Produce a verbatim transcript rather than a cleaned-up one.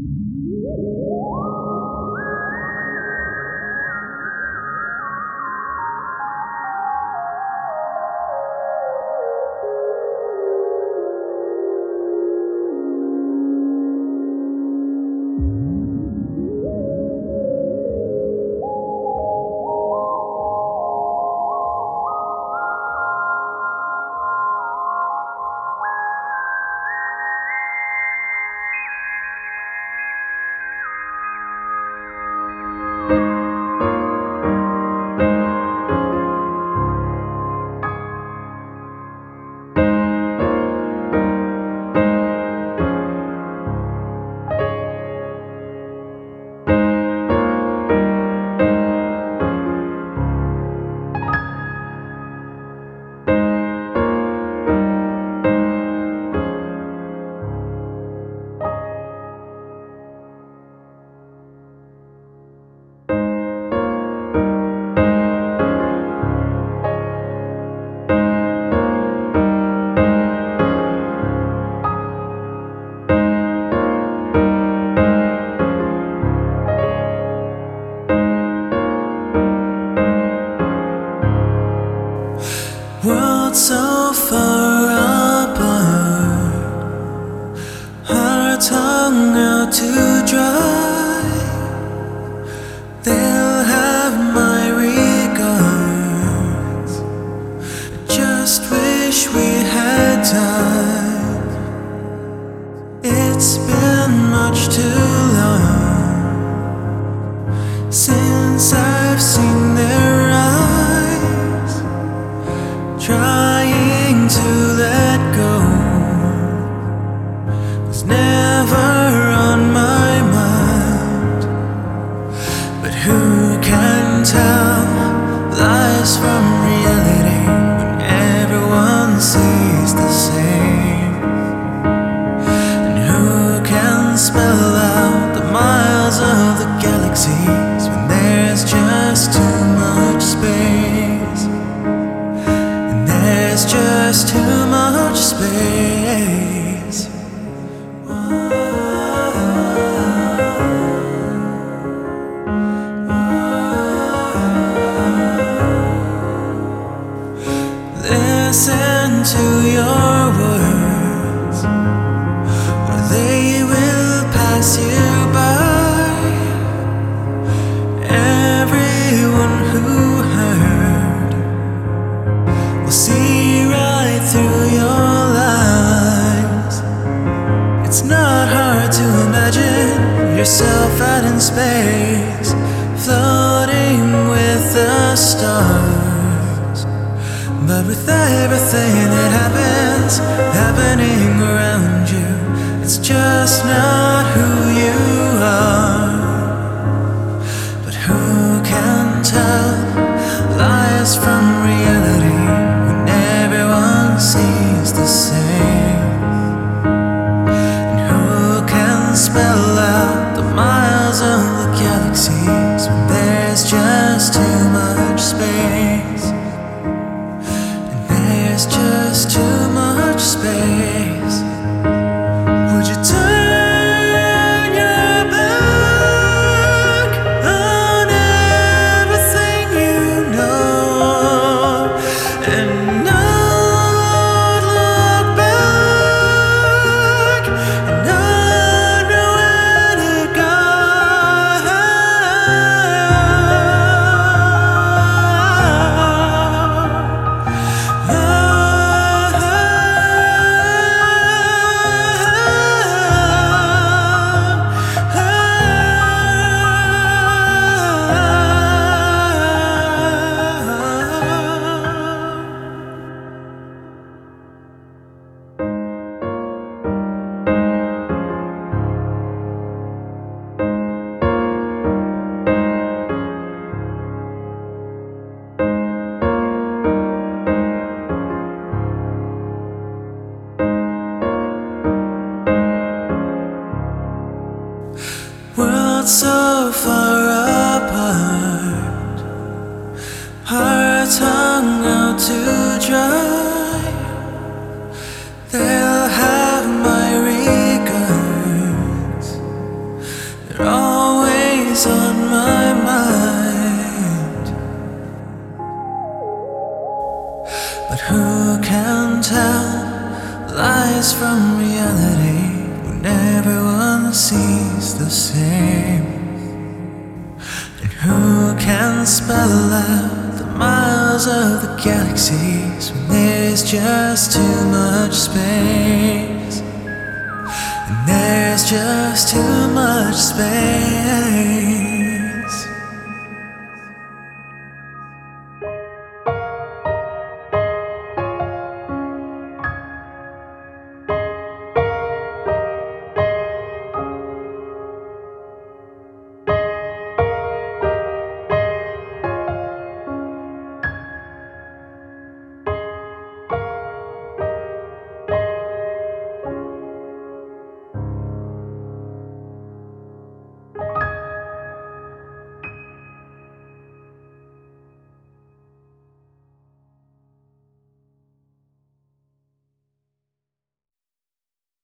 Worlds so far apart, our tongue out to dry. They'll have my regards. Just wish we had time. It's been much too long since I've seen their eyes, trying to let go was never on my mind. But who can tell lies from reality when everyone sees the same? And who can spell out the miles of the galaxies when there's just too much space? There's just too much space. Listen to your words, or they will pass you by. Everyone who heard will see right through your lies. It's not hard to imagine yourself out in space, floating with the stars. But with everything that happens, happening around you, it's just not who you are. But who can tell lies from reality when everyone sees the same? And who can spell out the miles of the galaxies when there's just too much space? And there's just too much space. Would you turn your back on everything you know and not look back and not know where to go? Worlds so far apart, our tongue out to dry. They'll have my regards. lies from reality when everyone sees the same? And who can spell out the miles of the galaxies when there's just too much space? And there's just too much space.